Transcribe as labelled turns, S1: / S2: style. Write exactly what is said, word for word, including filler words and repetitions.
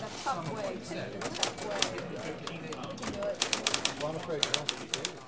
S1: tough way. It's a tough way. You can do it.
S2: Well, I'm afraid you don't.